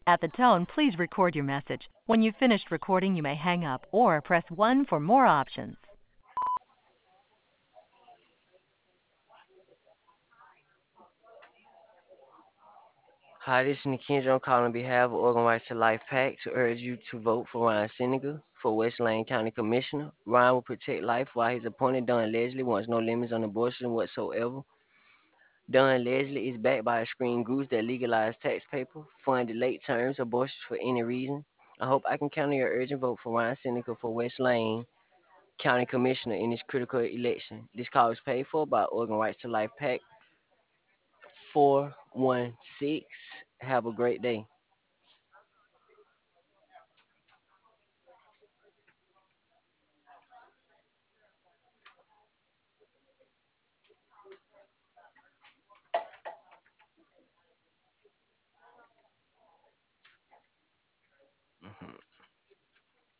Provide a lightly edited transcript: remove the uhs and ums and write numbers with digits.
At the tone, please record your message. When you've finished recording, you may hang up or press 1 for more options. Hi, this is Nikendra. I'm calling on behalf of Organ Rights to Life PAC to urge you to vote for Ryan Senegal for West Lane County Commissioner. Ryan will protect life while his opponent, Don Leslie, wants no limits on abortion whatsoever. Don Leslie is backed by a screen goose that legalized tax paper, funded late terms, abortions for any reason. I hope I can count on your urgent vote for Ryan Senegal for West Lane County Commissioner in this critical election. This call is paid for by Organ Rights to Life PAC 416. Have a great day. Mhm.